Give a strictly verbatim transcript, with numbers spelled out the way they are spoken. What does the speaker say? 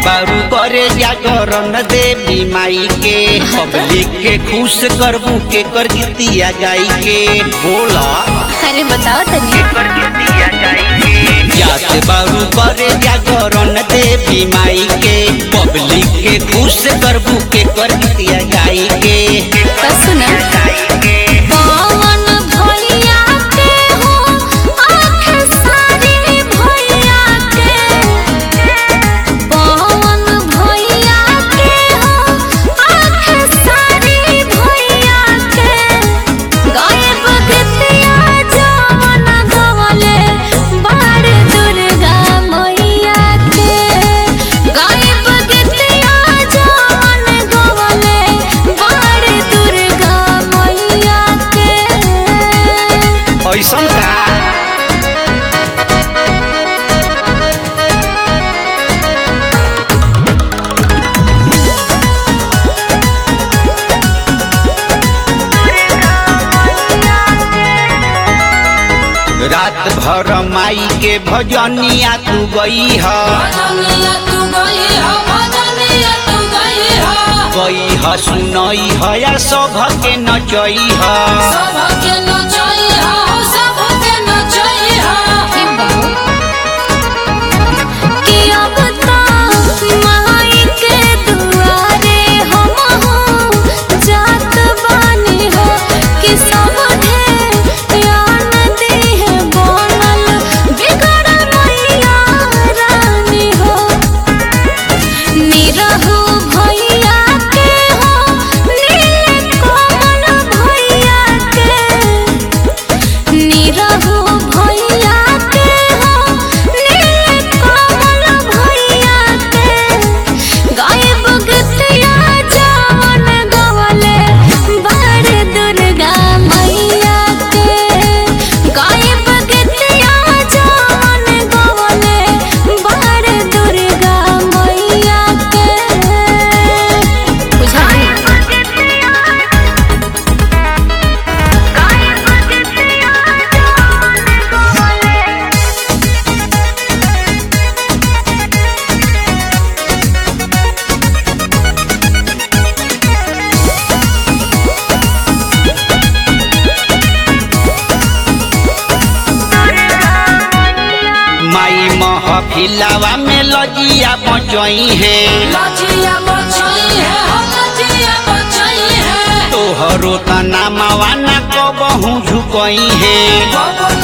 बारू करे जागरण देवी माई के पब्लिक के खुश करबू के कर गीतिया गाई के बोला। अरे बताओ तनी कर गीतिया गाई के जात बारू करे जागरण देवी माई के पब्लिक के खुश करबू के कर गीतिया गाई के तो सुना ऐसन का रात भर माई के भजनिया तू गई है गई है सुनई है या सभ के नचई है महफिलावा में लजिया बचई है तोहरो तना मावाना कबहू झुकई है।